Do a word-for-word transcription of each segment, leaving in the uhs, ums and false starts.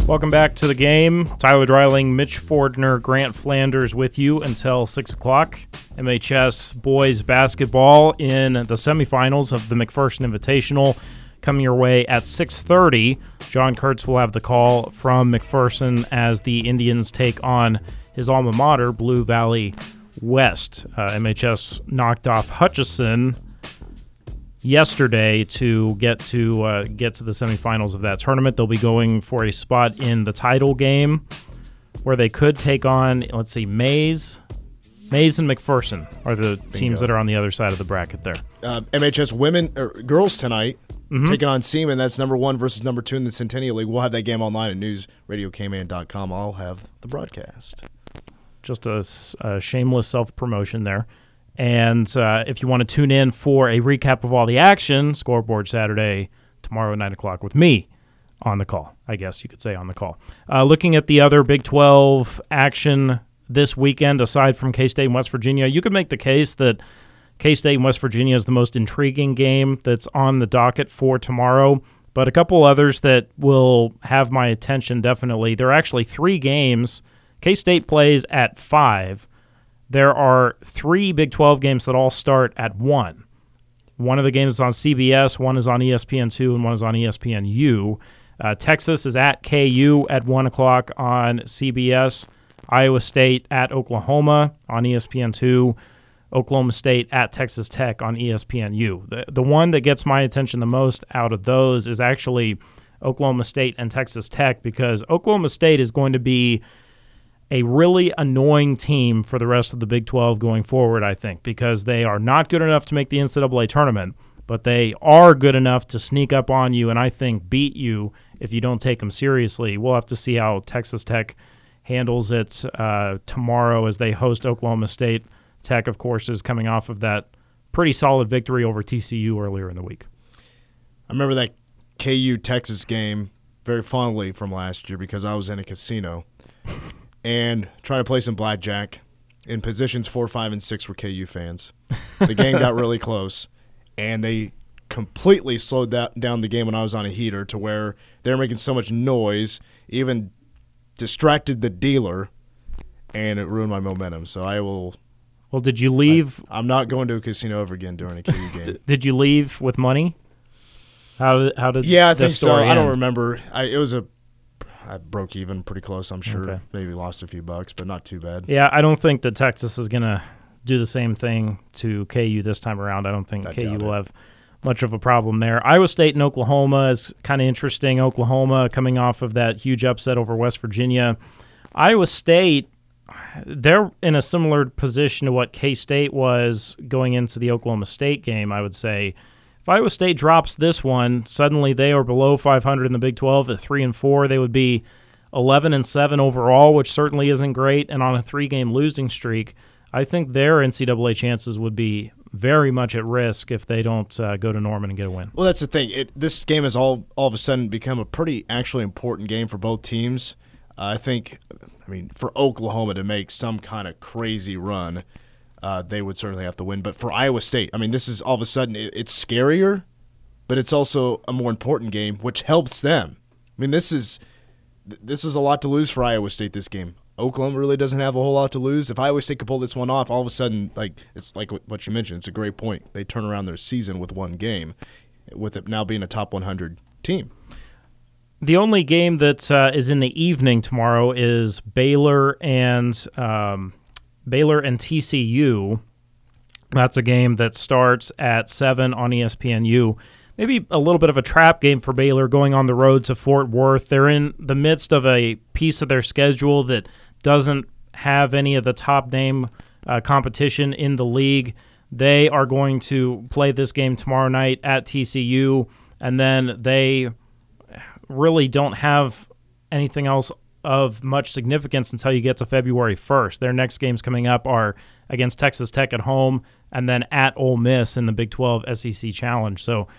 Welcome back to the game. Tyler Dreiling, Mitch Fordner, Grant Flanders with you until six o'clock. M H S boys basketball in the semifinals of the McPherson Invitational coming your way at six thirty. John Kurtz will have the call from McPherson as the Indians take on his alma mater, Blue Valley West. Uh, M H S knocked off Hutchison yesterday to get to uh, get to the semifinals of that tournament. They'll be going for a spot in the title game where they could take on, let's see, Mays. Mays and McPherson are the Bingo. teams that are on the other side of the bracket there. Uh, M H S women or girls tonight mm-hmm. taking on Seaman. That's number one versus number two in the Centennial League. We'll have that game online at news radio k man dot com. I'll have the broadcast. Just a, a shameless self-promotion there. And uh, if you want to tune in for a recap of all the action, Scoreboard Saturday, tomorrow at nine o'clock with me on the call. I guess you could say on the call. Uh, looking at the other Big twelve action this weekend, aside from K-State and West Virginia, you could make the case that K-State and West Virginia is the most intriguing game that's on the docket for tomorrow. But a couple others that will have my attention definitely. There are actually three games. K-State plays at five. There are three Big twelve games that all start at one. One of the games is on C B S, one is on E S P N two, and one is on E S P N U. Uh, Texas is at K U at one o'clock on C B S. Iowa State at Oklahoma on E S P N two. Oklahoma State at Texas Tech on E S P N U. The, the one that gets my attention the most out of those is actually Oklahoma State and Texas Tech, because Oklahoma State is going to be a really annoying team for the rest of the Big twelve going forward, I think, because they are not good enough to make the N C double A tournament, but they are good enough to sneak up on you and I think beat you if you don't take them seriously. We'll have to see how Texas Tech handles it uh, tomorrow as they host Oklahoma State. Tech, of course, is coming off of that pretty solid victory over T C U earlier in the week. I remember that K U-Texas game very fondly from last year because I was in a casino and trying to play some blackjack. In positions four, five, and six were K U fans. The game got really close, and they completely slowed that down the game when I was on a heater to where they were making so much noise, even distracted the dealer, and it ruined my momentum. So I will – Well, did you leave – I'm not going to a casino ever again during a K U game. Did you leave with money? How, how did Yeah, I the think so. story I don't end? remember. I, it was a – I broke even pretty close, I'm sure. Okay. Maybe lost a few bucks, but not too bad. Yeah, I don't think that Texas is going to do the same thing to K U this time around. I don't think I K U doubt will it. have much of a problem there. Iowa State and Oklahoma is kind of interesting. Oklahoma coming off of that huge upset over West Virginia. Iowa State, they're in a similar position to what K-State was going into the Oklahoma State game, I would say. If Iowa State drops this one, suddenly they are below five hundred in the Big twelve at three and four. They would be eleven and seven overall, which certainly isn't great. And on a three-game losing streak, I think their N C double A chances would be very much at risk if they don't uh, go to Norman and get a win. Well, that's the thing. It, this game has all all of a sudden become a pretty actually important game for both teams. Uh, I think, I mean, for Oklahoma to make some kind of crazy run, uh, they would certainly have to win. But for Iowa State, I mean, this is all of a sudden it, it's scarier, but it's also a more important game, which helps them. I mean, this is this is a lot to lose for Iowa State. This game, Oklahoma really doesn't have a whole lot to lose. If Iowa State could pull this one off, all of a sudden, like it's like what you mentioned, it's a great point. They turn around their season with one game, with it now being a top one hundred team. The only game that uh, is in the evening tomorrow is Baylor and um, Baylor and T C U. That's a game that starts at seven on E S P N U. Maybe a little bit of a trap game for Baylor going on the road to Fort Worth. They're in the midst of a piece of their schedule that doesn't have any of the top name uh, competition in the league. They are going to play this game tomorrow night at T C U, and then they really don't have anything else of much significance until you get to February first. Their next games coming up are against Texas Tech at home and then at Ole Miss in the Big twelve S E C Challenge. So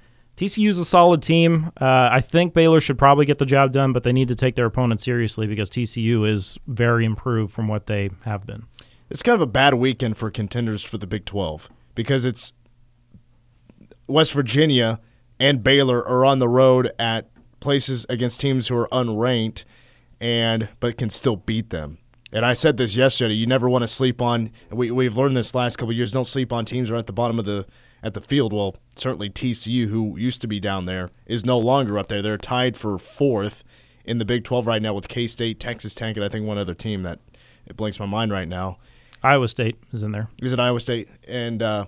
T C U's a solid team. Uh, I think Baylor should probably get the job done, but they need to take their opponent seriously because T C U is very improved from what they have been. It's kind of a bad weekend for contenders for the Big twelve because it's West Virginia and Baylor are on the road at places against teams who are unranked, and but can still beat them. And I said this yesterday. You never want to sleep on. We we've learned this last couple of years. Don't sleep on teams who are at the bottom of the at the field. Well, certainly T C U, who used to be down there, is no longer up there. They're tied for fourth in the Big twelve right now with K-State, Texas Tech, and I think one other team that it blanks my mind right now. Iowa State is in there. Is it Iowa State? And uh,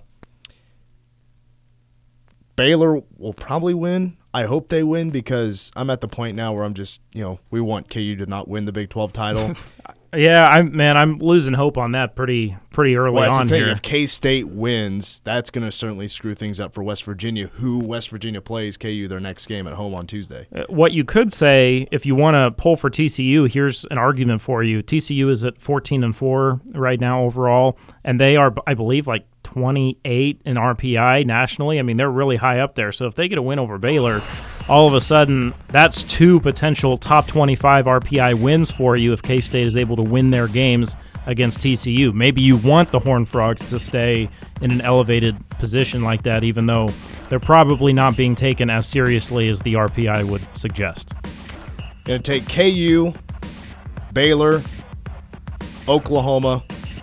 Baylor will probably win. I hope they win because I'm at the point now where I'm just, you know, we want K U to not win the Big twelve title. Yeah, I'm man, I'm losing hope on that pretty pretty early well, that's on the thing. here. If K-State wins, that's going to certainly screw things up for West Virginia, who West Virginia plays K U their next game at home on Tuesday. What you could say, if you want to pull for T C U, here's an argument for you. T C U is at fourteen and four right now overall, and they are, I believe, like twenty-eight in R P I nationally. I mean, they're really high up there. So if they get a win over Baylor, all of a sudden, that's two potential top twenty-five R P I wins for you if K-State is able to win their games against T C U. Maybe you want the Horned Frogs to stay in an elevated position like that, even though they're probably not being taken as seriously as the R P I would suggest. Going to take K U, Baylor, Oklahoma,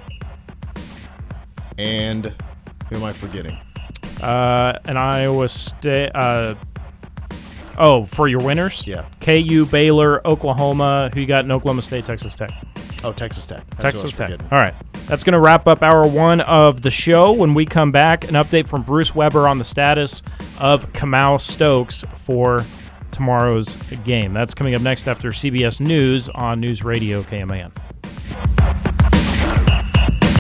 and who am I forgetting? Uh, and Iowa State. Uh, oh, for your winners? Yeah. K U, Baylor, Oklahoma. Who you got in Oklahoma State, Texas Tech? Oh, Texas Tech. That's Texas who I was Tech. All right. That's going to wrap up hour one of the show. When we come back, an update from Bruce Weber on the status of Kamau Stokes for tomorrow's game. That's coming up next after C B S News on News Radio K M A N.